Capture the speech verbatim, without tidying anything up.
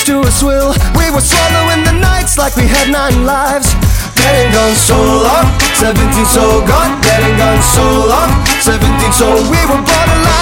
to a swill. We were swallowing the nights like we had nine lives. Dead and gone so long, seventeen so gone. Dead and gone so long, seventeen so we were brought alive.